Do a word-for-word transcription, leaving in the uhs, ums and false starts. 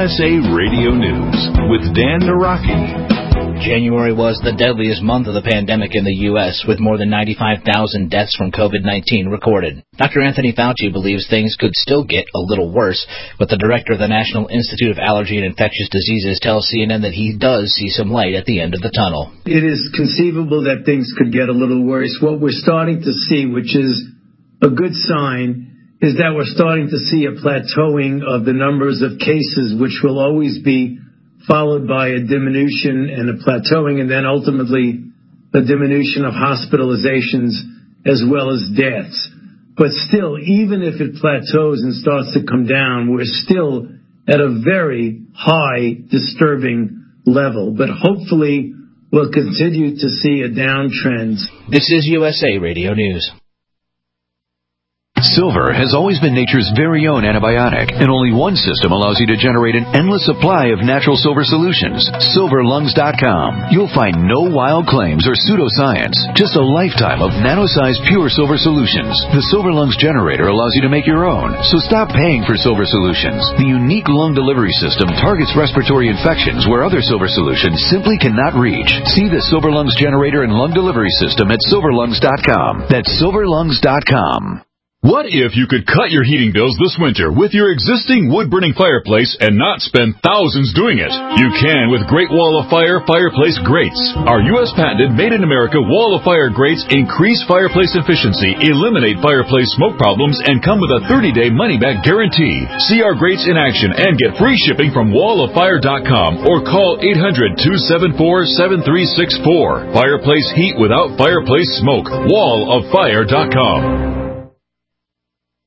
S A Radio News with Dan Naraki. January was the deadliest month of the pandemic in the U S, with more than ninety-five thousand deaths from COVID nineteen recorded. Doctor Anthony Fauci believes things could still get a little worse, but the director of the National Institute of Allergy and Infectious Diseases tells C N N that he does see some light at the end of the tunnel. It is conceivable that things could get a little worse. What we're starting to see, which is a good sign, is that we're starting to see a plateauing of the numbers of cases, which will always be followed by a diminution and a plateauing, and then ultimately a diminution of hospitalizations as well as deaths. But still, even if it plateaus and starts to come down, we're still at a very high, disturbing level. But hopefully we'll continue to see a downtrend. This is U S A Radio News. Silver has always been nature's very own antibiotic, and only one system allows you to generate an endless supply of natural silver solutions. silver lungs dot com. You'll find no wild claims or pseudoscience, just a lifetime of nano-sized pure silver solutions. The Silver Lungs generator allows you to make your own, so stop paying for silver solutions. The unique lung delivery system targets respiratory infections where other silver solutions simply cannot reach. See the Silver Lungs generator and lung delivery system at silver lungs dot com. That's silver lungs dot com. What if you could cut your heating bills this winter with your existing wood-burning fireplace and not spend thousands doing it? You can with Great Wall of Fire fireplace grates. Our U S patented made-in-America Wall of Fire grates increase fireplace efficiency, eliminate fireplace smoke problems, and come with a thirty-day money-back guarantee. See our grates in action and get free shipping from wall of fire dot com or call eight hundred, two seven four, seven three six four. Fireplace heat without fireplace smoke. wall of fire dot com.